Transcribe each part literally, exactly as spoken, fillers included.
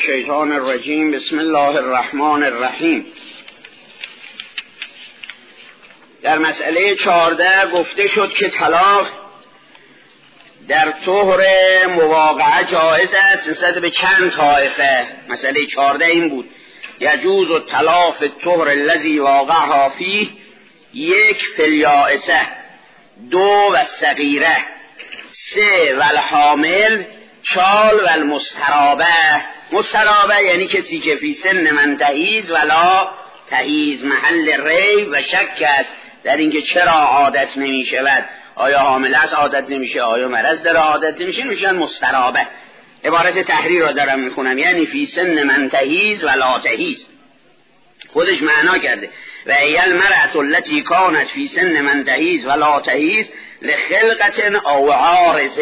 الشیطان الرجیم. بسم الله الرحمن الرحیم. در مسئله چهارده گفته شد که طلاق در طهر مواقعه جایز است نسبت به چند طایفه. مسئله چهارده این بود: یجوز الطلاق فی الطهر الذی واقعها فیه، یک فی الیائسه، دو و الصغیره، سه و الحامل، چال و المسترابه. مسترابه یعنی کسی که فی سن من تحیز ولا تحیز، محل ریب و شک است در اینکه چرا عادت نمی شود، آیا حامل است عادت نمیشه، آیا مرض داره عادت نمیشه، میشن مسترابه. عبارت تحریر را دارم میخونم، یعنی فی سن من تحیز ولا تحیز، خودش معنا کرده و ای المرأة التي كانت فی سن من تحیز ولا تحیز لخلقة او عارض،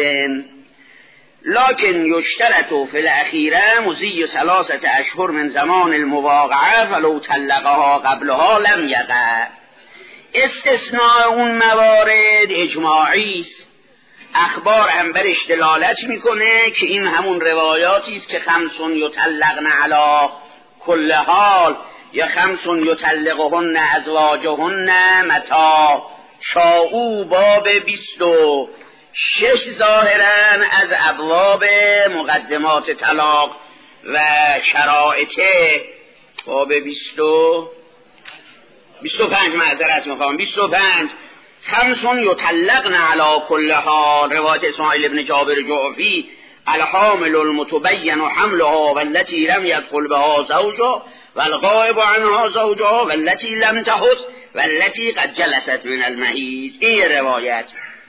لكن يشترط في الأخيرة مضي ثلاثة أشهر من زمان المواقعة فلو طلقها قبلها لم يقع. استثناء اون موارد اجماعی است. اخبار هم برش دلالت میکنه که این همون روایاتی است که خمسون یطلقن علی کل حال یا خمسون یطلقهن ازواجهن متى شاءوا، باب بیست و شش ظاهرا از ابواب مقدمات طلاق و شرائطه، باب بیست و بیست و پنج معذرت میخوام بیست و پنج. خمسون یطلقن علی کل حال، روایت اسماعیل ابن جابر جعفی: الحامل المتبین حملها والتي لم يدخل بها زوجها والغائب عنها زوجها والتي لم تحض والتي قد جلست من المحیض. این روایت.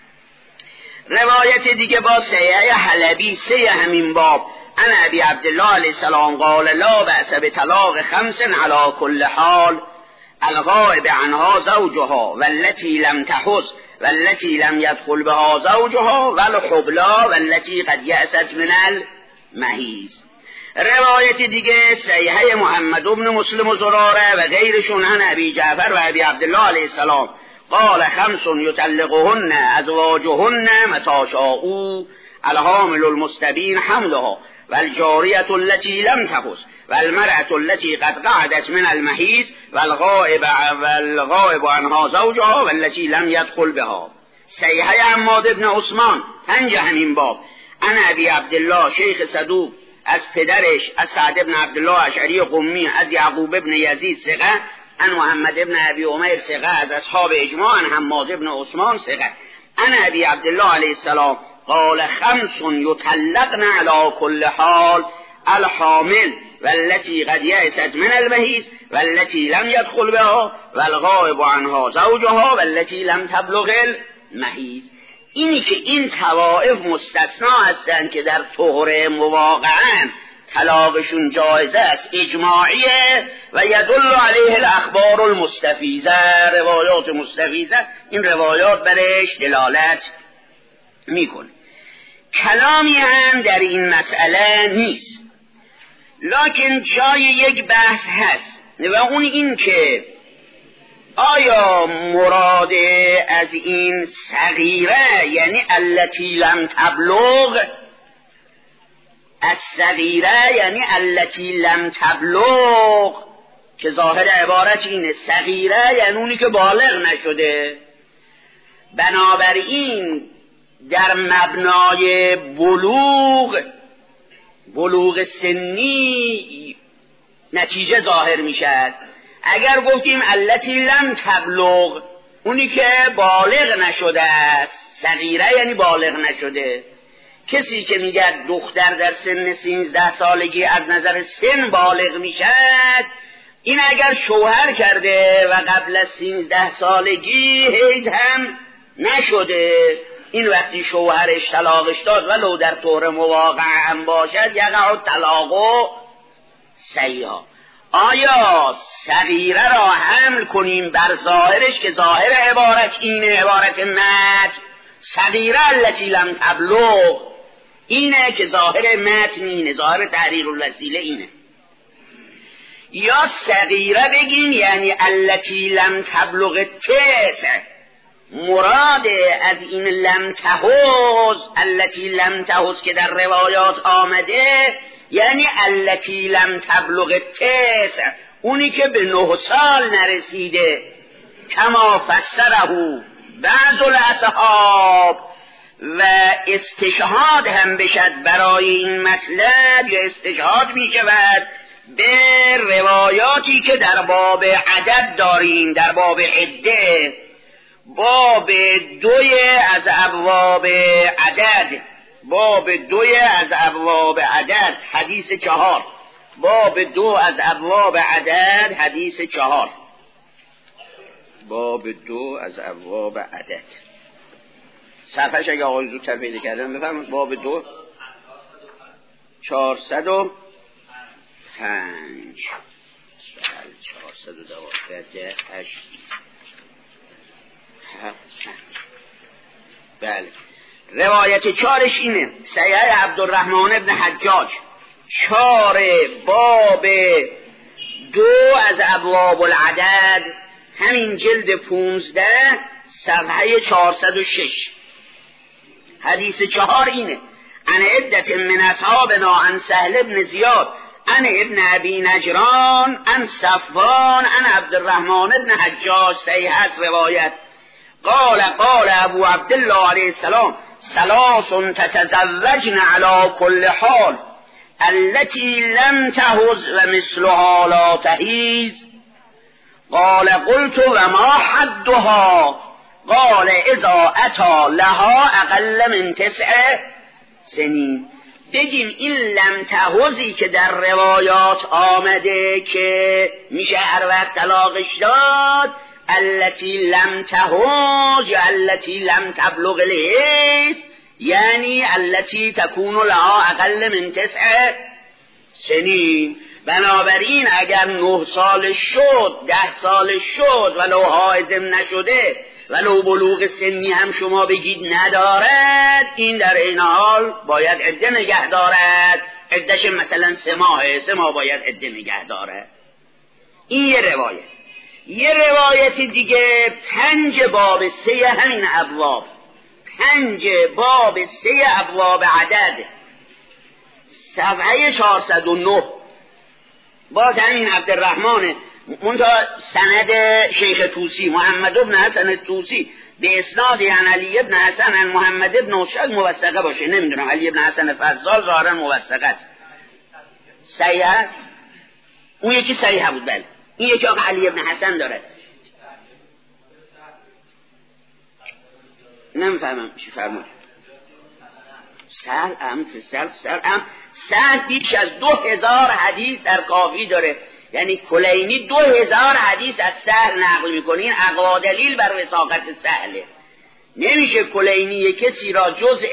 روایت دیگه با صحیح حلبی سه همین باب: انا ابی عبدالله علیه السلام قال لا بأس بطلاق خمس علی کل حال، الغائب عنها زوجها والتي لم تحض والتي لم يدخل بها زوجها والحبلى والتي قد یأست من المحیض. روایت دیگه صحیح محمد بن مسلم و زراره و غیرشون عن ابی جعفر و ابی عبدالله علیه السلام قال خمس یطلقهن ازواجهن متى شاءوا، الحامل المستبین حملها والجاریة التي لم تحض والمرأة التي قد قعدت من المحیض والغائب والغائب عنها زوجها والتي لم يدخل بها. صحیح عماد بن عثمان پنج همین باب: انا ابی عبدالله شیخ صدوق از پدرش از سعد بن عبدالله اشعری قمی از یعقوب بن یزید ثقه ان محمد ابن ابی عمیر ثقه از اصحاب اجماع ان حماد ابن عثمان ثقه ان ابی عبدالله علیه السلام قال خمس یطلقن علی کل حال، الحامل والتي قد یأست من المحیض والتي لم يدخل بها والغائب عنها زوجها والتي لم تبلغ المحیض. اینی که این طوائف مستثنا هستند که در طهر مواقعن طلاقشون جایز است، اجماعیه و یدل علیه الاخبار المستفیزه، روایات مستفیزه این روایات برش دلالت میکنه. کلامی هم در این مسئله نیست، لکن جای یک بحث هست و اون این که آیا مراد از این صغیره یعنی التی لم تبلغ، از صغیره یعنی التی لم تبلغ که ظاهر عبارت اینه، صغیره یعنی اونی که بالغ نشده. بنابراین در مبنای بلوغ بلوغ سنی نتیجه ظاهر میشد. اگر گفتیم التی لم تبلغ، اونی که بالغ نشده است، صغیره یعنی بالغ نشده. کسی که میگه دختر در سن سیزده سالگی از نظر سن بالغ میشد، این اگر شوهر کرده و قبل از سیزده سالگی حیض هم نشده، این وقتی شوهرش طلاقش داد ولو در طهر مواقع هم باشد یقع طلاق صحیحا. آیا صغیره را حمل کنیم بر ظاهرش که ظاهر عبارت اینه، عبارت متن صغیره التي لم تبلغ اینه که ظاهر متن اینه، ظاهر تحریر الوسیله اینه، یا صغیره بگیم یعنی التي لم تبلغ تسع، مراد از این لم تحوز التي لم تحوز که در روایات آمده یعنی التی لم تبلغ تسع، اونی که به نه سال نرسیده. کما فسره بعض الاصحاب، و استشهاد هم بشد برای این مطلب، یا استشهاد می شود به روایاتی که در باب عدد داریم، در باب عده، باب دوی از ابواب عدد، باب دوی از ابواب عدد حدیث چهار، باب دو از ابواب عدد حدیث چهار، باب دو از ابواب عدد. صفحش اگه آقای زودتر پیدا کردن بفرمایید. باب دو چهارصد و پنج، چهارصد و دوازده، هشت، بله. روایت چارش اینه، صحیح عبدالرحمن ابن حجاج، چار باب دو از ابواب العدد، همین جلد پونزده صفحه چهارصد و شش. حدیث چهار اینه: عن عدت من اصحابنا عن سهل ابن زیاد عن ابن ابی نجران عن صفوان عن عبدالرحمن ابن حجاج. صحیح است روایت. قال قال ابو عبدالله علیه السلام: ثلاث تتزوجن على كل حال التي لم تهز ومثلها لا تهیز. قال قلت وما حدها؟ قال اذا اتا لها اقل من تسع سنین. بگیم این لم تهزی که در روایات آمده که میشه هر وقت طلاقش داد، التي لم تهز یا التي لم تبلغ الحیض، یعنی التي تكون لها اقل من تسع سنین. بنابراین اگر نه سال شد، ده سال شد، ولو حائضم نشده، ولو بلوغ سنی هم شما بگید ندارد، این در این حال باید عده نگه دارد. عدهش مثلا سه ماهه، سه ماه باید عده نگه دارد. این یه روایت. یه روایت دیگه پنج باب سه همین ابواب، پنج باب سه ابواب عدد، صفحه چهارصد و نه، باز همین عبدالرحمن، منتها سند شیخ توسی محمد ابن حسن توسی به اسناد عن علی ابن حسن عن محمد ابن اشعث موثقه باشه. نمیدونم، علی ابن حسن فضال ظاهرا موثقه است. صحیح است؟ اون یکی صحیح بود. بله، این یکی آقا علی ابن حسن داره. نمیفهمم چی فرمود. سهل ام فسل سهل ام سهل بیش از دو هزار حدیث در کافی داره. یعنی کلینی دو هزار حدیث از سهل نقل میکنه. این اقوا دلیل بر وثاقت سهله. نمیشه کلینی کسی را جزء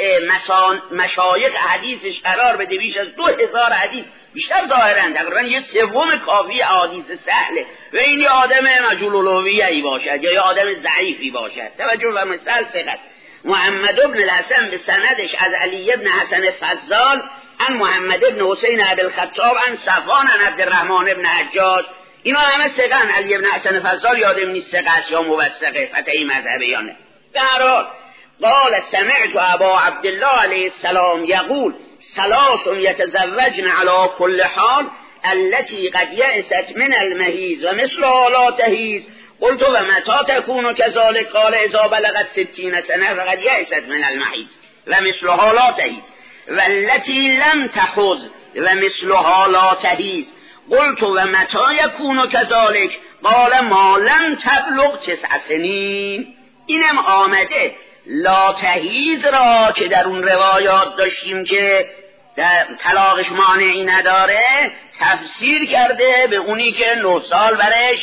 مشایخ حدیثش قرار بده بیش از دو هزار حدیث. بیشتر ظاهرا تقریبا یه سوم کافی حدیث سهله و این یه آدم مجهول الهویه‌ای باشد یا یه آدم ضعیفی باشد. توجه فرمایید. سهل ثقت. محمد ابن الحسن به سندش از علی ابن حسن فضال عن محمد ابن حسین ابی الخطاب عن صفوان عن عبدالرحمن ابن حجاج. اینا همه ثقن. علی ابن حسن فضال یادم نیست ثقه است یا موثقه، فتحی مذهبیانه. در حال قال سمعت ابا عبدالله علیه السلام یقول ثلاث یتزوجن علی كل حال التي قد یئست من المحیض و مثلها لا تحیض. قلت و متى تكون كذلك؟ قال اذا بلغت ستين سنه فقد یئست من المحیض و مثلها لا تحیض والتي لم تحض و مثلها لا تحیض. قلت و متى يكون كذلك؟ قال ما لم تبلغ تسع سنین. اینم آمده لا تحیض را که در اون روایات داشتیم که طلاقش مانعی نداره تفسیر کرده به اونی که نه سال برش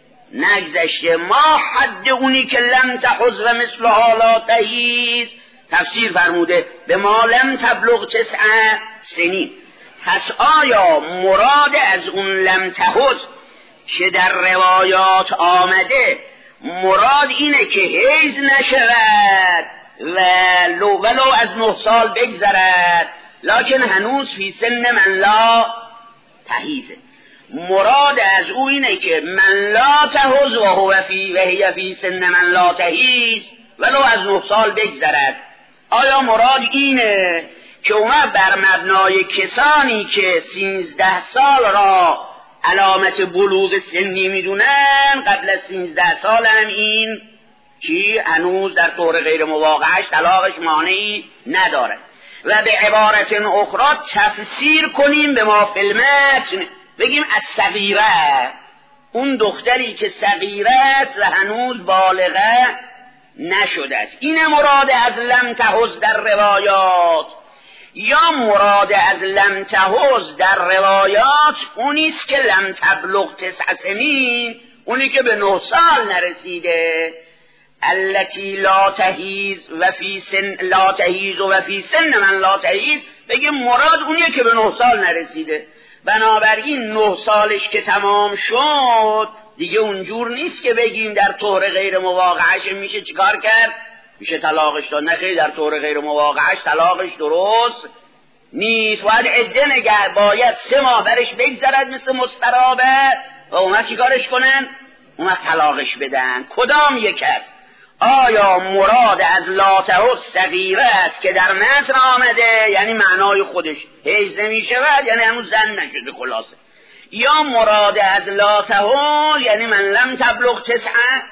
نگذشته. ما حد اونی که لم تحض و مثلها لا تحیض تفسیر فرموده به ما لم تبلغ تسع سنین. پس آیا مراد از اون لم تحض که در روایات آمده مراد اینه که حیض نشود ولو, ولو از نه سال بگذرد لکن هنوز فی سن من لا تحیزه؟ مراد از او اینه که من لا تحض و هو فی و هی فی سن من لا تحیز ولو از نه سال بگذرد. آیا مراد اینه که اومد بر مبنای کسانی که سیزده سال را علامت بلوغ سنی میدونن، قبل از سیزده سال هم این چی هنوز در طور غیر مواقعش طلاقش مانعی نداره. و به عبارت اخرى تفسیر کنیم به ما فی المتن، بگیم از صغیره، اون دختری که صغیره است و هنوز بالغه نشده است. این مراد از لم تحض در روایات، یا مراد از لم تحض در روایات اونیست که لم تبلغ تسع سنین، اونی که به نه سال نرسیده. التي لا تحیز و فی سن لا تحیز و فی سن من لا تحیز، بگیم مراد اونیه که به نه سال نرسیده. بنابراین نه سالش که تمام شد دیگه اونجور نیست که بگیم در طور غیر مواقعش میشه چیکار کرد، میشه طلاقش داد. نه خیلی، در طور غیر مواقعش طلاقش درست نیست، باید عده نگه، باید سه ماه برش بگذرد مثل مسترابه و اومد چیکارش کنن، اومد طلاقش بدن. کدام یک است؟ آیا مراد از لاته صغیره است که در متن آمده، یعنی معنای خودش حیز نمیشه و یعنی همون زن نشده خلاصه، یا مراد از لاته یعنی من لم تبلغ تسع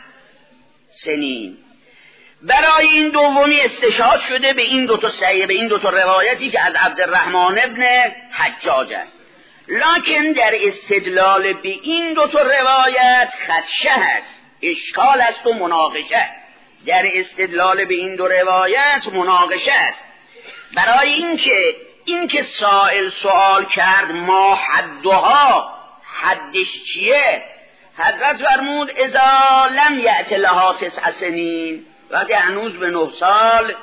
سنین؟ برای این دومی استشهاد شده به این دو تا صحیح، به این دو تا روایتی که از عبدالرحمن ابن حجاج است. لکن در استدلال به این دو تا روایت خدشه است، اشکال است و مناقشه. در استدلال به این دو روایت مناقشه است، برای اینکه اینکه سائل سوال کرد ما حدها، حدش چیه؟ حضرت فرمود اذا لم یأت لها تسع سنین، وقتی هنوز به نه سال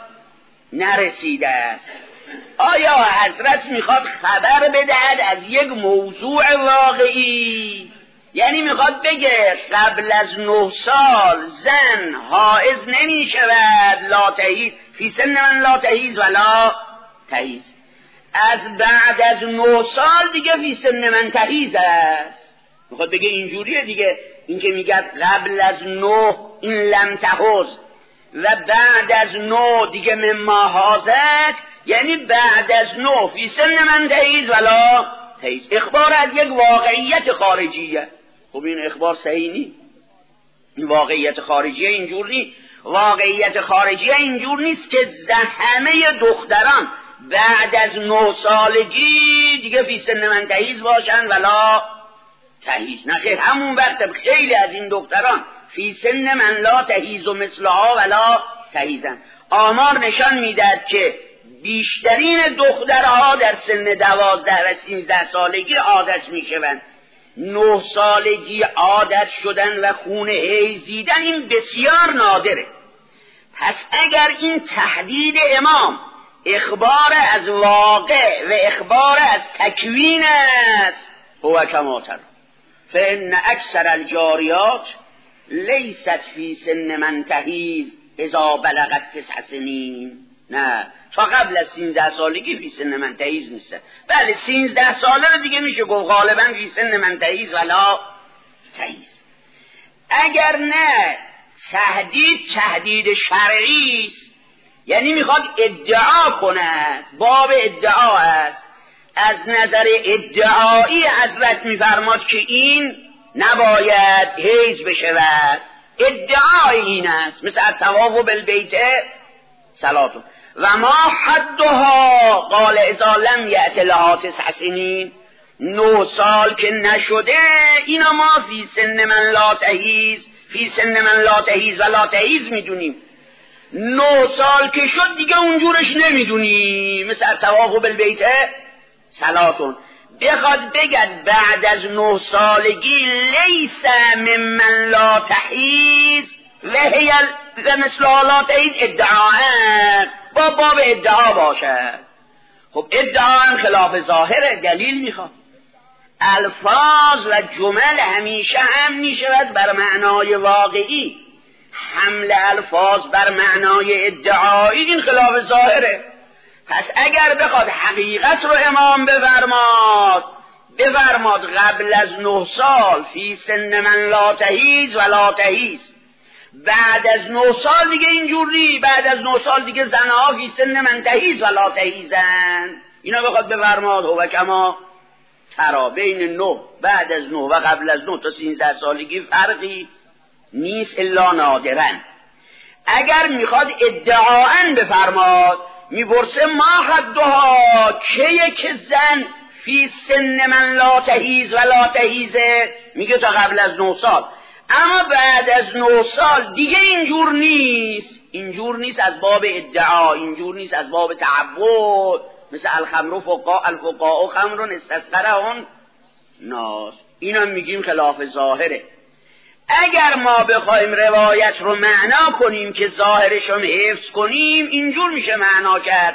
نرسیده است. آیا حضرت میخواد خبر بدهد از یک موضوع واقعی؟ یعنی میخواد بگه قبل از نه سال زن حائض نمی شود، لا تحیز فی سن من لا تحیز ولا تحیز، از بعد از نه سال دیگه فی سن من تحیز است. میخواد بگه اینجوریه دیگه، این که میگه قبل از نه این لم تحض و بعد از نه دیگه مما حاضت، یعنی بعد از نه فی سن من تحیز ولا تحیز، اخبار از یک واقعیت خارجیه. خب این اخبار صحیح نیست، این واقعیت خارجیه اینجور نیست. واقعیت خارجیه اینجور نیست که همه دختران بعد از نه سالگی دیگه فی سن من تحیز باشن ولا تحیز. نه خیر، همون وقت خیلی از این دختران فی سن من لا تحیز و مثلها ولا تحیزن. آمار نشان میدهد که بیشترین دخترها در سن دوازده و سیزده سالگی عادت میشوند. نه سالگی عادت شدن و خون حیض دیدن این بسیار نادره. پس اگر این تحدید امام اخبار از واقع و اخبار از تکوین است، هو کما تر فإن اکثر الجاریات لیست فی سن من تحیز اذا بلغت تسع سنین. نه، تا قبل از سینزده سالگی فی سن من تحیز نیست. بله سینزده ساله رو دیگه میشه گفت غالبا فی سن من تحیز ولا تحیز. اگر نه تهدید تهدید شرعی است، یعنی میخواد ادعا کنه، باب ادعا است. از نظر ادعایی حضرت میفرماد که این نباید حیض بشود، ادعای این است، مثل الطواف بالبیت صلاتون و ما حدها قال اذا لم یأت لها تسع سنین، نه سال که نشده اینا ما فی سن من لا تحیز فی سن من لا تحیز و لا تحیز میدونیم. نه سال که شد دیگه اونجورش نمیدونیم، مثل الطواف بالبیت صلاتون. بخواد بگد بعد از نه سالگی لیس ممن لا تحیز و هی و مثل لا تحیز ادعاء، با باب ادعا باشد. خب ادعا خلاف ظاهر دلیل میخواد. الفاظ و جمل همیشه هم میشود بر معنای واقعی، حمل الفاظ بر معنای ادعایی این خلاف ظاهره. پس اگر بخواد حقیقت رو امام بفرماد بفرماد قبل از نه سال فی سن من لا تحیز و لا تحیز، بعد از نه سال دیگه اینجوری، بعد از نه سال دیگه زنها فی سن من تحیض و لا تحیضن. اینا بخواد بفرماد و کما ترا بین نه بعد از نه و قبل از نه تا سیزده سالگی فرقی نیست الا نادرن. اگر میخواد ادعاً بفرماد میپرسه ما حدها کیه که زن فی سن من لا تحیض و لا تحیضه، میگه تا قبل از نه سال. اما بعد از نه سال دیگه اینجور نیست، اینجور نیست از باب ادعا، اینجور نیست از باب تعبد، مثل الخمر فقاء الفقاء خمر استسقرهن ناس. اینا میگیم خلاف ظاهره. اگر ما بخوایم روایت رو معنا کنیم که ظاهرش رو حفظ کنیم، اینجور میشه معنا کرد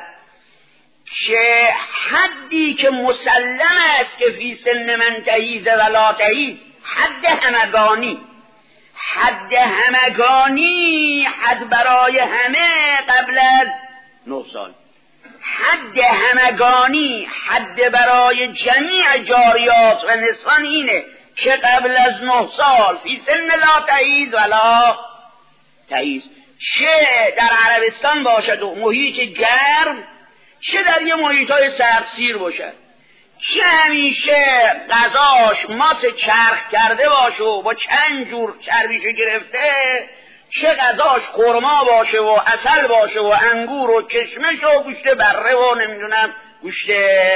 که حدی که مسلم است که فی سن من تحیض و لا تحیض، حد همگانی، حد همگانی، حد برای همه قبل از نه سال، حد همگانی، حد برای جمیع جاریات و نسوان اینه که قبل از نه سال فی سن لا تحیض و لا تحیض، چه در عربستان باشد و محیط گرم، چه در یه محیط های سردسیر باشد، چه همیشه غذاش ماس چرخ کرده باشه و با چند جور چربیشو گرفته، چه غذاش خرما باشه و عسل باشه و انگور و کشمش و گوشت بره و نمیدونم گوشت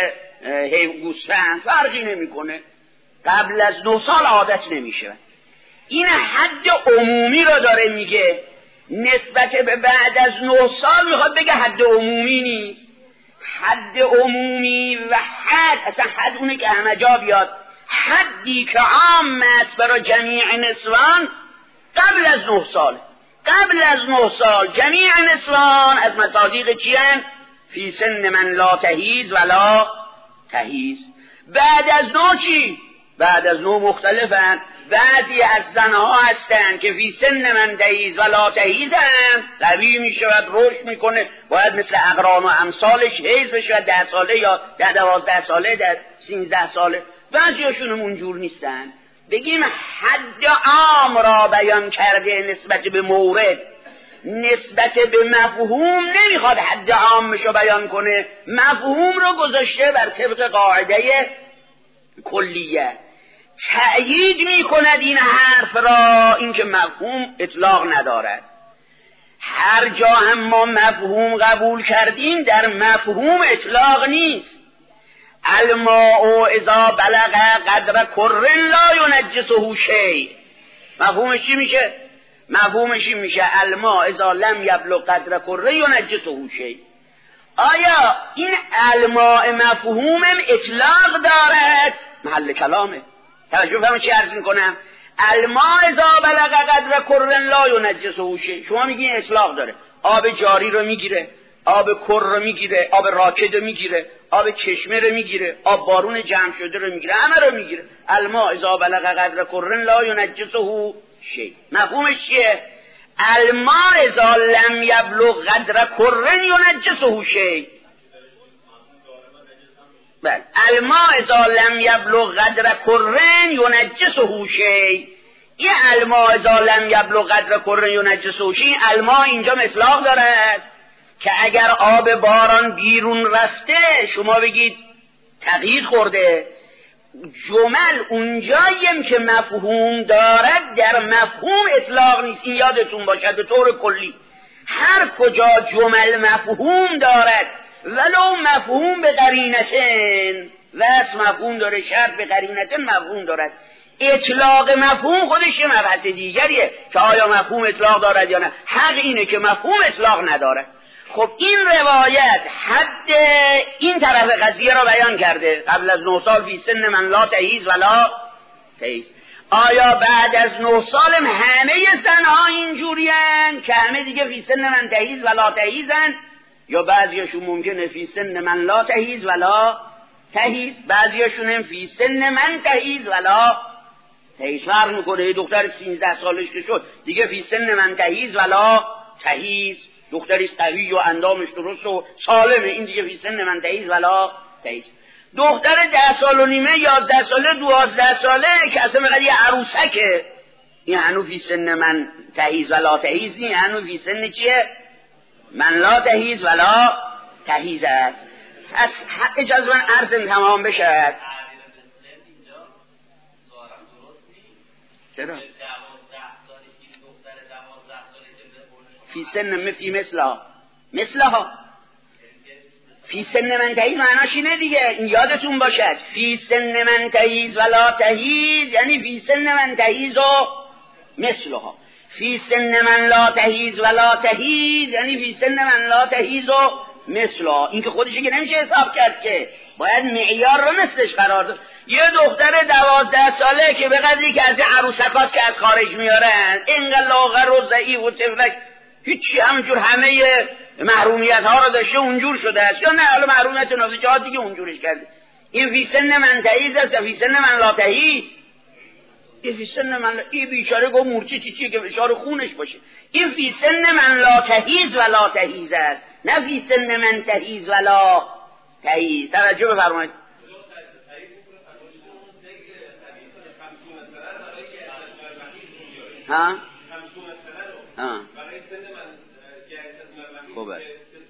گوسفند، فرقی نمیکنه. قبل از دو سال عادت نمیشه. این حد عمومی رو داره میگه، نسبت به بعد از نه سال میخواد بگه حد عمومی نیست. حد عمومی و حد، اصلا حد اونه که همه جا بیاد، حدی که عام است برای جمیع نسوان قبل از نه سال. قبل از نه سال جمیع نسوان از مصادیق چیان؟ فی سن من لا تحیض و لا تحیض. بعد از نه چی؟ بعد از نو مختلفن. بعضی از زنها هستن که فی سن من تحیض و لا تحیضن، قوی میشود، رشد میکنه، باید مثل اقران و امثالش حیض بشه ده ساله یا ده دوازده ساله، ده سینزده ساله. بعضی هاشون اونجور نیستن. بگیم حد عام را بیان کرده نسبت به مورد، نسبت به مفهوم نمیخواد حد عامشو بیان کنه، مفهوم رو گذاشته بر طبق قاعده کلیه. تأیید میکند این حرف را اینکه مفهوم اطلاق ندارد. هر جا هم ما مفهوم قبول کردیم در مفهوم اطلاق نیست. الماء اذا بلغ قدر کر لا ینجسه شیء. مفهومش چی میشه؟ مفهومش این میشه الماء اذا لم یبلغ قدر کر ینجسه شیء. آیا این الماء مفهومم اطلاق دارد؟ محل کلامه. توجه فهمه چی عرض میکنم؟ الماء اذا بلغ قدر کر لا ینجسه شیء. شما میگین اطلاق داره، آب جاری رو میگیره، آب کر رو میگیره، آب راکد رو میگیره، آب چشمه رو میگیره، آب بارون جمع شده رو میگیره، همه رو میگیره. الماء اذا بلغ قدر کر لا ینجسه شیء. مفهومش چیه؟ الماء اذا لم یبلغ قدر کر ینجسه شیء. بله، الماء اذا لم یبلغ قدر کر ینجسه شیء. این الماء اذا لم یبلغ قدر کر ینجسه شیء، الماء اینجا اطلاق دارد که اگر آب باران بیرون رفته شما بگید تغییر خورده. جمل اونجاییم که مفهوم دارد در مفهوم اطلاق نیست. این یادتون باشد به طور کلی هر کجا جمل مفهوم دارد ولو مفهوم به قرینتن، وصف مفهوم داره، شرط به قرینتن مفهوم دارد، اطلاق مفهوم خودش یه مبحث دیگریه که آیا مفهوم اطلاق دارد یا نه. حق اینه که مفهوم اطلاق ندارد. خب این روایت حد این طرف قضیه را بیان کرده، قبل از نه سال فی سن من لا تحیض و لا تحیض. آیا بعد از نه سال همه زنها اینجورین که همه دیگه فی سن من تحیض و لا تحیضن، یا بعضیشون ممکنه فی سن من لا تحیض و لا تحیض، بعضیشون هم فی سن من تحیض و لا تحیض. فرق میکنه. یه دختر سیزده سالش که شد دیگه فی سن من تحیض و لا تحیض، دختری قوی و اندامش درست و سالمه، این دیگه فی سن من تحیض و لا تحیض. دختر ده سال و نیمه، یازده ساله، دوازده ساله که اصلا مقدر یه عروسکه، این هنو فی سن من تهیز ولا تهیز نی، هنو فی سن چیه؟ من لا تهیز ولا تهیز است. از اجازه من عرض تمام بشد. چرا؟ فی سن مفی مثلا مثلها فی سن من تهیز معناش اینه دیگه، این یادتون باشد. فی سن من تهیز ولا تهیز یعنی فی سن من تهیز و مثلها. فی سن من لا تهیز ولا تهیز یعنی فی سن من لا تهیز و مثلها. این که خودشه که نمیشه حساب کرد، که باید معیار رو مثلش قرار داد. یه دختر دوازده ساله که به قدری که از عروسکات که از خارج میارن اینقدر لاغر و ضعیف و تفلک، هیچی همونجور همه محرومیت ها رو داشته اونجور شده است، یا نه حالا محرومیت نازجات دیگه اونجورش کرده. این فی سن من تهیز است یا فی سن من لا تهیز؟ این فی سن من لا... این بیچاره گو مورچه چی چی که فشار خونش باشه. این فی سن من لا تهیز و لا تهیز است، نه فی سن من تهیز و لا تهیز. توجه بفرمایید. ها ها خوبه.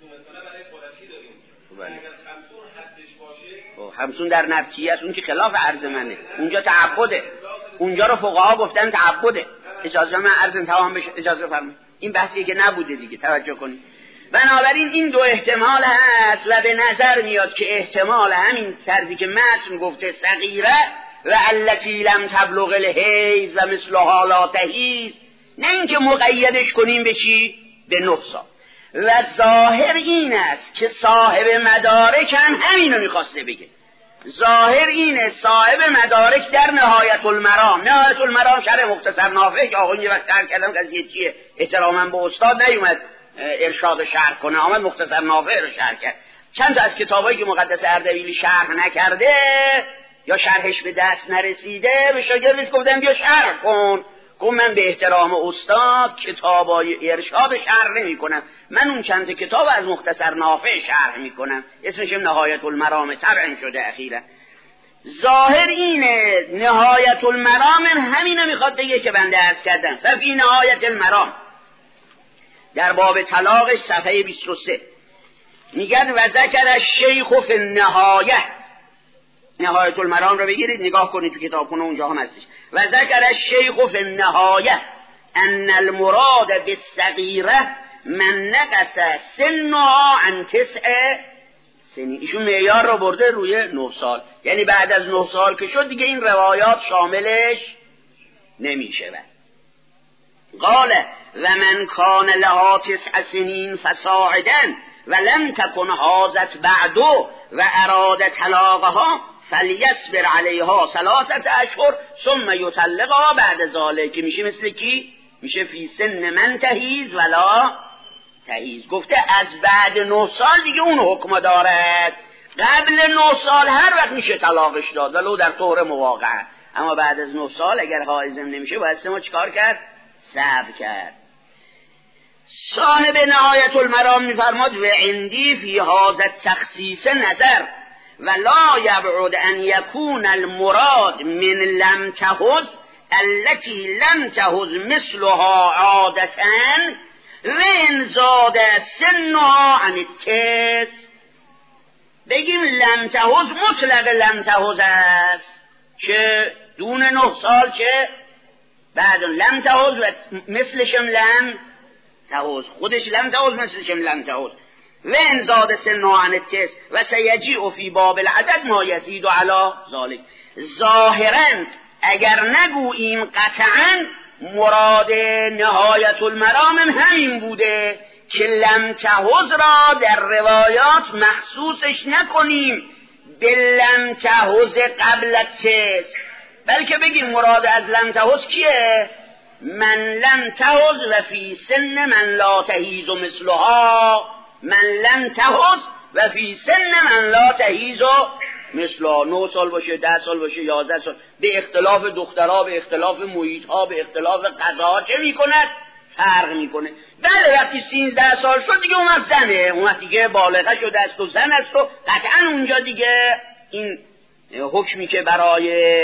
همسون در نفچی است، اون که خلاف عرض منه، اونجا تعبده، اونجا رو فقها گفتن تعبده. اجازه من عرض تمام بشه، اجازه فرمایید. این بحثی که نبوده دیگه، توجه کنید. بنابراین این دو احتمال هست و به نظر میاد که احتمال همین طرزی که متن گفته صغیره و التی لم تبلغ الحیض و مثلها لا تهیض، نه اینکه مقیدش کنیم به چی؟ به نه سال. و ظاهر این است که صاحب مدارک هم همینو میخواسته بگه. ظاهر اینه صاحب مدارک در نهایت المرام، نهایت المرام شرح مختصر نافع که آقا یه وقت تر کردم قضیه چیه، احتراما به استاد نیومد ارشاد شرح کنه، آمد مختصر نافع رو شرح کرد. چند تا از کتابایی که مقدس اردبیلی شرح نکرده یا شرحش به دست نرسیده به شاگردش گفتم بیا شرح کن. گفت من به احترام استاد کتابای ارشاد شرح نمی کنم، من اون چند کتاب از مختصر نافع شرح می کنم، اسمش نهایت المرام طبعا شده اخیرا. ظاهر اینه نهایت المرام همینو میخواد بگه که بنده عرض کردم. ففی نهایت المرام در باب طلاقش صفحه بیست و سه میگن و ذکر الشیخ فی النهایه. نهایت المرام رو بگیرید نگاه کنید تو کتابخونه اونجا هم هستش. و ذکر الشیخ فی النهایه ان المراد بالصغیره من نقص سنها عن تسع سنین. ایشون معیار رو برده روی نه سال، یعنی بعد از نه سال که شد دیگه این روایات شاملش نمیشه. قال و من کان لها تسع سنین فصاعدا و لم تکن حاضت بعدو و اراد طلاقها فلیصبر علیها ثلاثه اشهر ثم یطلقها بعد ذلك. که میشه مثل کی؟ میشه فی سن من تهیز ولا تهیز. گفته از بعد نه سال دیگه اون حکم دارد، قبل نه سال هر وقت میشه طلاقش داد ولو در طور مواقعه، اما بعد از نه سال اگر حائزم نمیشه باید ما چیکار کرد؟ صبر کرد. صاحب نهایت المرام میفرماد و عندی فی هذا التخصیص نظر و لا یبعد ان یکون المراد من لم تهز التي لم تهز مثلها عادتا و ان زاد سنها عن التس. بگیم لم تهز مطلق لم تهز است که دون نه سال چه بعد لم تهز و مثلشم لم تهز، خودش لم تهز مثلشم لم تهز و ان زاد سنها عن التس و سیجیء فی باب العدد ما یزید علی ذلك. ظاهرا اگر نگوییم قطعا مراد نهایت المرام همین بوده که لم تهز را در روایات مخصوصش نکنیم به لم تهز قبل التس، بلکه بگیم مراد از لم تهز کیه؟ من لم تهز و فی سن من لا تهیز مثلها، من لم تهز و فی سن من لا تهیز مثلا نه سال باشه، ده سال باشه، یازده سال، به اختلاف دخترها، به اختلاف محیطها، به اختلاف قضاها چه میکند؟ فرق میکنه. بله وقتی سیزده سال شد دیگه اون زنه، اون وقتی دیگه بالغه شده است و زن است و قطعا اونجا دیگه این حکمی که برای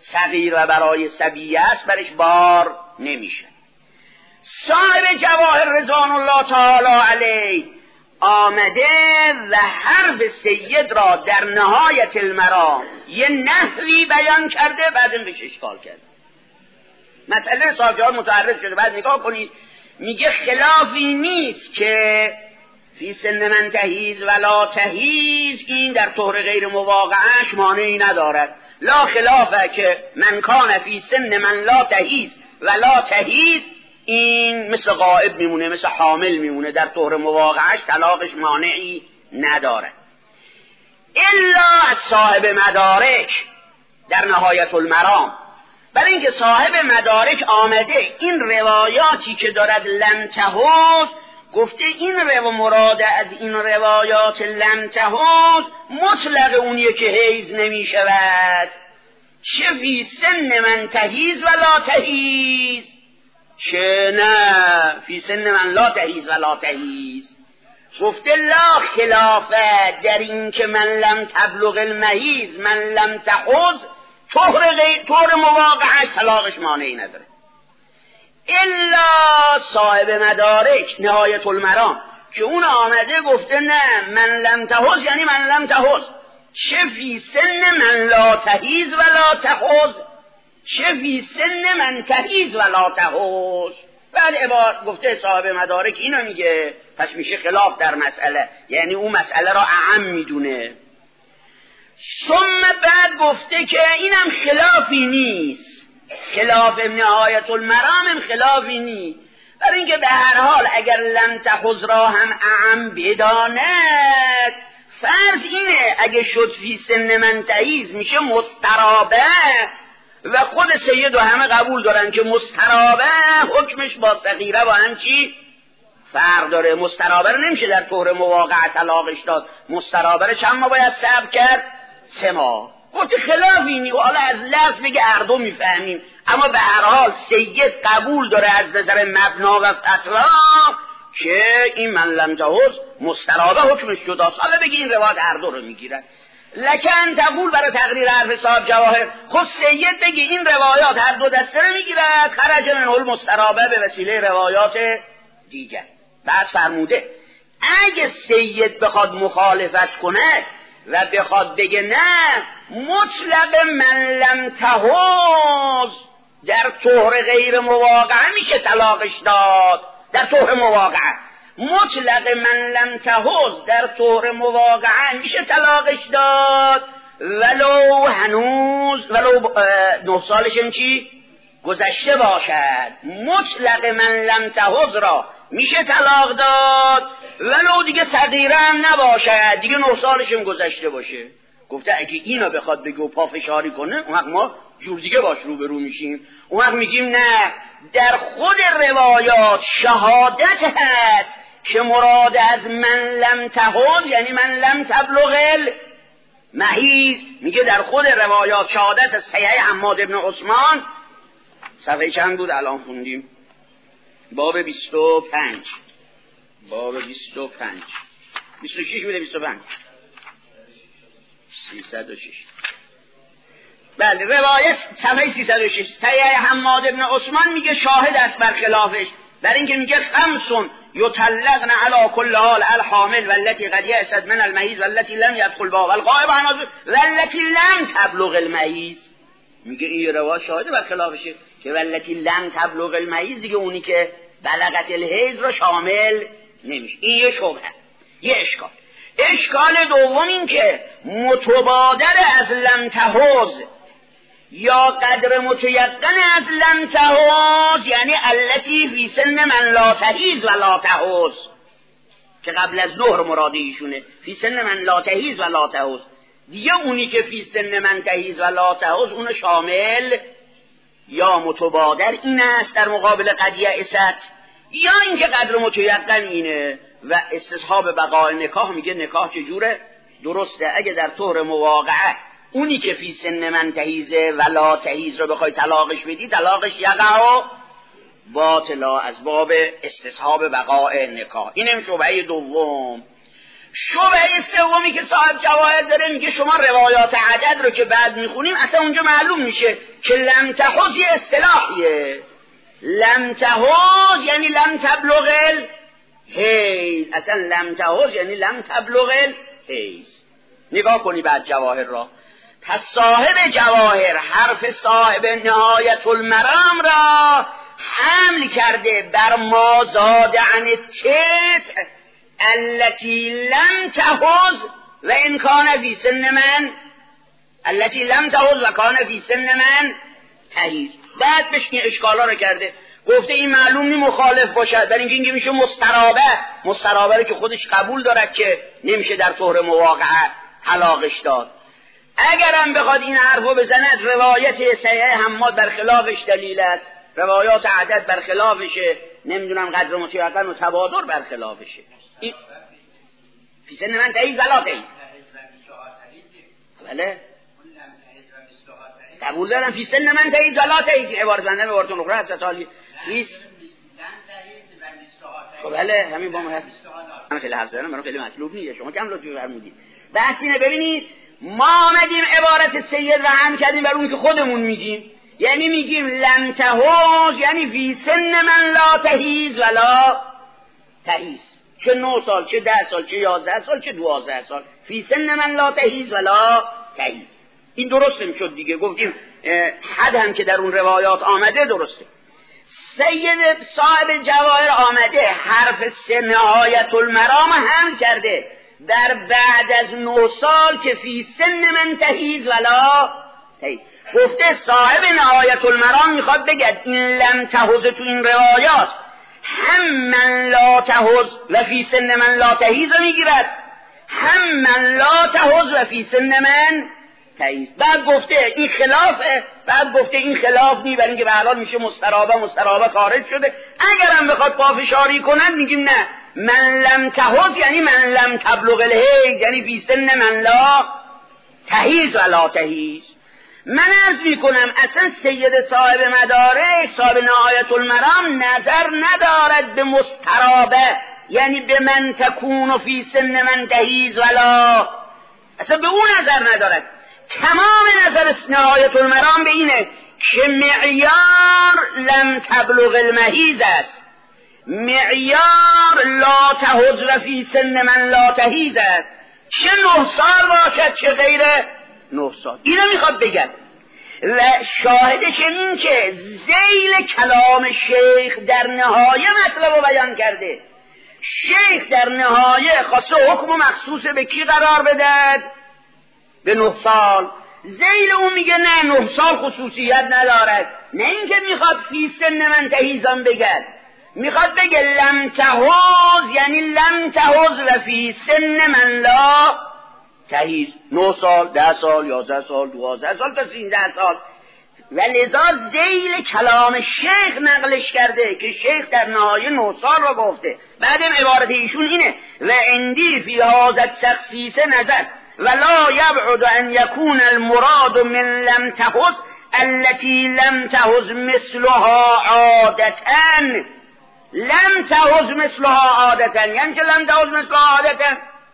صغیر و برای صبیه است برش بار نمیشه. صاحب جواهر رضوان الله تعالی علیه آمده و حرف سید را در نهایت المرام یه نحوی بیان کرده، بعد بهش اشکال کرده. مسئله صاحب جواهر متعرض شده، بعد نگاه کنید میگه خلافی نیست که فی سن من تهیز ولا تهیز، این در طهر غیر مواقعش مانعی ندارد. لا خلافه که من کان فی سن من لا تهیز ولا تهیز، این مثل غائب میمونه، مثل حامل میمونه، در طهر مواقعش طلاقش مانعی ندارد. الا از صاحب مدارک در نهایت المرام، برای اینکه صاحب مدارک آمده این روایاتی که دارد لم تهوز، گفته این رو مراد از این روایات لم تهوز مطلق اونیه که حیز نمی شود، چه فی سن من تهیز ولا تهیز، چه نه فی سن من لا تهیز ولا تهیز. گفته لا خلافه در این که من لم تبلغ المهیز من لم تحوز، طهر غیر طهر مواقعش طلاقش مانعی نداره. الا صاحب مدارک نهایت المرام که اون آمده گفته نه من لم تحوز یعنی من لم تحوز، چه فی سن من لا تهیز ولا تحوز، چه فی سن من تهیز ولا تحوز. بعد عبارت گفته صاحب مدارک اینو میگه، پس میشه خلاف در مسئله، یعنی اون مسئله را اعم میدونه. ثم بعد گفته که اینم خلافی نیست، خلاف نهایت المرام هم خلافی نیست، برای اینکه به هر حال اگر لم تحوز را هم اعم بداند، فرض اینه اگه شد فی سن من تهیز میشه مسترابه، و خود سید و همه قبول دارن که مسترابه حکمش با صغیره با هم چی فرق داره. مسترابه نمیشه در طهر مواقع طلاقش داد، مسترابه چند ما باید صبر کرد؟ سه ماه. گفت خلافی نی، و حالا از لفظ بگه هر دو میفهمیم، اما به هر حال سید قبول داره از نظر مبنا و فتوا که این من لم تحوز مسترابه حکمش جداست. حالا بگی این روایت هر دو رو میگیرن، لکن تقول برای تقریر حرف صاحب جواهر خود سید بگی این روایات هر دو دسته رو میگیرد، خرج منه المسترابه به وسیله روایات دیگر. بعد فرموده اگه سید بخواد مخالفت کنه و بخواد بگه نه مطلق من لم تحوز در طهر غیر مواقعه میشه طلاقش داد، در طهر مواقعه مطلق من لم تحوز در طهر مواقعه میشه طلاقش داد، ولو هنوز ولو نه سالشم چی گذشته باشد. مطلق من لم تحوز را میشه طلاق داد ولو دیگه صغیره هم نباشد، دیگه نه سالشم گذشته باشه. گفته اگه اینو بخواد بگه و پافشاری کنه اون وقت ما جور دیگه باش روبرو میشیم، اون وقت میگیم نه در خود روایات شهادت هست که مراد از من لم تحوز یعنی من لم تبلغ المهیز. میگه در خود روایات شهادت از صحیح حماد ابن عثمان، صفحه چند بود الان خوندیم؟ باب بیست و پنج، باب بیست و پنج بیست و شش بوده، بیست و پنج سیصد و شش. بله روایت صفحه سیصد و شش صحیح حماد ابن عثمان میگه شاهد است بر خلافش، در اینکه میگه خمسون یطلقن علی کل حال الحامل والتي قد یأست من المهیز والتي لم يدخل بها والغائب عن والتي لم تبلغ المهیز. میگه این روایت شاهد بر خلافشه که والتي لم تبلغ المهیز دیگه اونی که بلغت الحیض رو شامل نمیشه. این یه شبهه، یه اشکال. اشکال دوم این که متبادر از لم تحوز یا قدر متیقن از لم تحوز یعنی التی فی سن من لا تهیز و لا تحوز، که قبل از ظهر مراد ایشونه، فی سن من لا تهیز و لا تحوز. دیگه اونی که فی سن من تهیز و لا تحوز اون شامل یا متبادر این است در مقابل قد یأست، یا اینکه قدر متیقن اینه و استصحاب بقای نکاح. میگه نکاح چجوره؟ درسته اگه در طهر مواقعه اونی که فی سن من تهیزه و لا تهیز رو بخوای طلاقش بدی طلاقش یقع باطلا از باب استصحاب بقای نکاح. اینم شبهه دوم. شبهه سومی که صاحب جواهر داره میگه شما روایات عدد رو که بعد میخونیم اصلا اونجا معلوم میشه که لم تحوز یه اصطلاحیه. لم تحوز یعنی لم تبلغ الحیض، اصلا لم تحوز یعنی لم تبلغ الحیض. نگاه کنی بعد جواهر را. پس صاحب جواهر حرف صاحب نهایت المرام را حمل کرده بر ما زاد عن التسع التي لم تحوز و ان کان فی سن من التي لم تحوز و کان فی سن من تحیض. بعد بشین اشکالا رو کرده، گفته این معلوم نی مخالف باشد، برای اینکه اینکه میشه مسترابه. مسترابه رو که خودش قبول دارد که نمیشه در طور مواقعه طلاقش داد. اگرم بخواد این حرفو بزند روایت صحیح حماد برخلافش دلیل است، روایات عدد برخلافشه، نمیدونم قدر مطلقاً و تبادر برخلافشه. این فی سن من تحیض ولا تحیض. بله قبول دارم فی سن من تحیض ولا تحیض. عبارت بنده به عبارت اخرى حتی تالی فیس. خب بله همین با ما من خیلی حرف زدم، من خیلی مطلوب نیست، شما کم لطفی فرمودید. بحث اینه ببینید ما آمدیم عبارت سید و هم کردیم بر اون که خودمون میگیم، یعنی میگیم لم تحوز یعنی فی سن من لا تحیض ولا تحیض، چه نه سال چه ده سال چه یازده سال چه دوازده سال، فی سن من لا تحیض ولا تحیض. این درست میشد دیگه، گفتیم حد هم که در اون روایات آمده درسته. سید صاحب جواهر آمده حرف سه نهایت المرام هم کرده در بعد از نه سال که فی سن من تحیض ولا تحیض. گفته صاحب نهایت المرام میخواد بگد این لم تحوز تو این روایات هم من لا تحوز و فی سن من لا تحیض میگیرد، هم من لا تحوز و فی سن من تحیض. بعد گفته این خلافه، بعد گفته این خلاف نی، برای اینکه به هر حال میشه مسترابه مسترابه خارج شده. اگرم بخواد پافشاری کنن میگیم نه، من لم تحوز یعنی من لم تبلغ الحیض یعنی فی سن من لا تحیض ولا تحیض. من عرض میکنم اصلا سید صاحب مدارک صاحب نهایت المرام نظر ندارد به مسترابه یعنی به من تکون فی سن من تحیض ولا، اصلا به اون نظر ندارد. تمام نظر نهایت المرام به اینه که معیار لم تبلغ المحیض است، معیار لا تحوز و فی سن من لا تحیض است، چه نه سال باشد چه غیر نه سال. اینو میخواد بگن و شاهدش این که ذیل کلام شیخ در نهایه مطلب رو بیان کرده. شیخ در نهایه خواسته حکم مخصوص به کی قرار بدهد؟ به نه سال. ذیل اون میگه نه نه سال خصوصیت ندارد، نه اینکه میخواد فی سن من تحیضم بگد، میخواد بگه لم تحوز یعنی لم تحوز و فی سن من لا تحیض. نه سال، ده سال، یازده سال، دوازده سال تا سیزده سال. و لذا ذیل کلام شیخ نقلش کرده که شیخ در نهایه نه سال را گفته. بعدم عبارت ایشون اینه و اندی فی هذا التخصیص نظر ولا یبعد ان یکون المراد من لم تحوز التي لم تحوز مثلها عادتا. لم تحوز مثلها عادتا یعنی که لم تحوز مثلها عادتا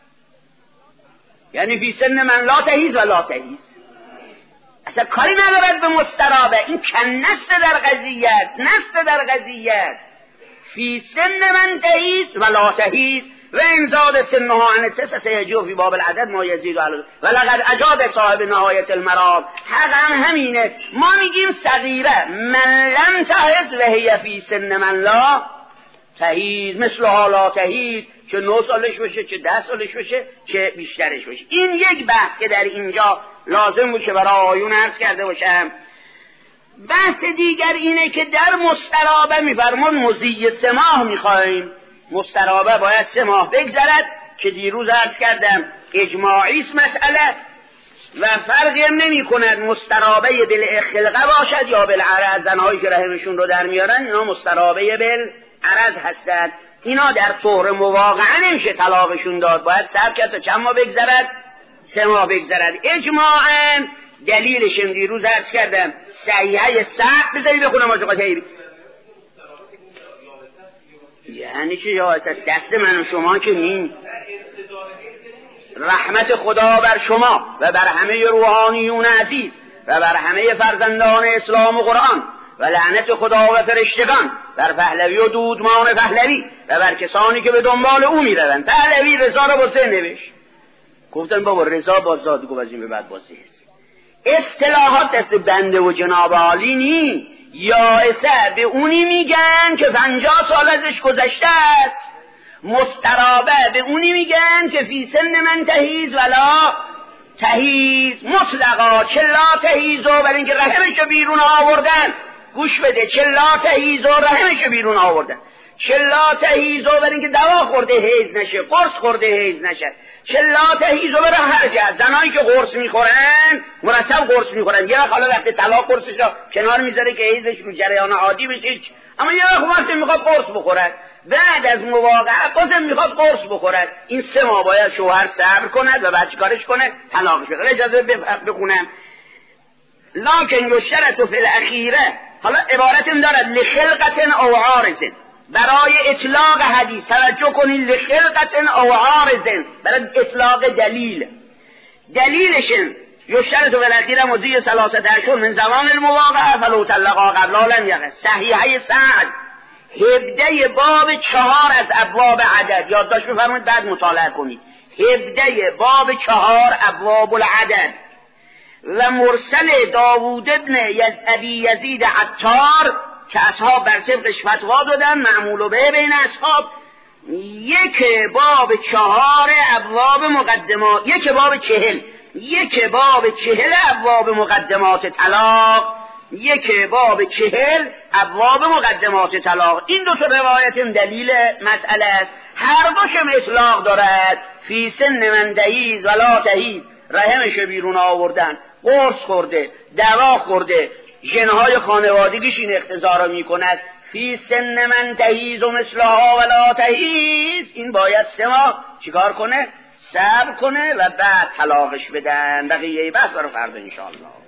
یعنی فی سن من لا تحیض ولا تحیض. اصلا کاری ندارد به مسترابه، این کن نست در قضیت، نست در قضیت. فی سن من تحیض ولا تحیض و انزاد سنها عن التسع سیجو فی باب العدد ما یزید علی و لقد اجاد صاحب نهایت المرام. حق هم همینه، ما میگیم صغیره من لم تحیض و هی فی سن من لا تحیض مثلها لا تحیض، چه نه سالش باشه چه ده سالش باشه چه بیشترش باشه. این یک بحث که در اینجا لازم بود که برای آیون عرض کرده باشم. بحث دیگر اینه که در مسترابه میفرمون مضی سه ماه میخوایم، مسترابه باید سه ماه بگذرد که دیروز عرض کردم اجماعی است مسئله و فرقی هم نمی کند مسترابه بالخلقه باشد یا بالعرض. زنهایی که رحمشون رو در میارن اینا مسترابه بالعرض هستند، اینا در طور مواقعه نمیشه طلاقشون داد، باید صبر کرد تا چند ماه بگذرد؟ سه ماه بگذرد. اجماعاً دلیلش دیروز عرض کردم صحیحه صحب بذاری بخونم آجا قطعی یعنی چه یا دست من و شما که نیم رحمت خدا بر شما و بر همه روحانیون عزیز و بر همه فرزندان اسلام و قرآن و لعنت خدا و فرشتگان بر پهلوی و دودمان پهلوی و بر کسانی که به دنبال او میروند. پهلوی رضا را با سه نوشت. گفتن بابا رضا با زاد گفت از این به بعد با سه. اصطلاحات دست بنده و جناب عالی نی، یائسه به اونی میگن که پنجاه سال ازش گذشته است، مسترابه به اونی میگن که فی سن من تهیز ولا تهیز مطلقا، چلا تهیزو برای اینکه رحمشو بیرون آوردن. گوش بده، چلا تهیزو رحمشو بیرون آوردن، چلا تهیزو برای اینکه دوا خورده حیض نشه، قرص خورده حیض نشه، چلا تهیزو برای هر جهت. زنایی که قرص میخورن مرتب قرص میخورن، یه وقت حالا وقت طلاق قرصشو کنار میذاره که حیضش رو جریان عادی بشه، اما یه وقت وقتی میخواد قرص بخورد، بعد از مواقعه بازم میخواد قرص بخورد. این سه ماه باید شوهر صبر کند و بعد چیکارش کنه؟ طلاقش بده. اجازه بخونم. لکن یشترط فی الاخیره، حالا عبارتم دارد لخلقت او عارض، برای اطلاق حدیث توجه کنید، لخلقت او عارض برای اطلاق دلیل. دلیلشن یشترط فی الاخیره مضی ثلاثه اشهر من زمان المواقعه فلو طلقا قبل لم یقع. صحیحه سعد هبده باب چهار از ابواب عدد، یادداشت بفرمایید بعد مطالعه کنید. هبده باب چهار ابواب العدد و مرسل داوود ابن ابی یزید عطار که اصحاب بر طبقش فتوا دادن، معمول به بین اصحاب. یک باب چهار ابواب مقدمات، یک باب چهل، یک باب چهل ابواب مقدمات طلاق، یک باب چهل ابواب مقدمات طلاق. این دو تا روایت دلیل مسئله است. هر دوشم اطلاق دارد. فی سن من تهیز ولا تهیز، رحمش بیرون آوردن، قرص خورده، دوا خورده، ژنهای خانوادگیش این اقتضا را میکند. فی سن من تهیز و مثلها ولا تهیز، این باید سه ماه چیکار کنه؟ صبر کنه و بعد طلاقش بدن. بقیه بحث برای فردا انشاءالله.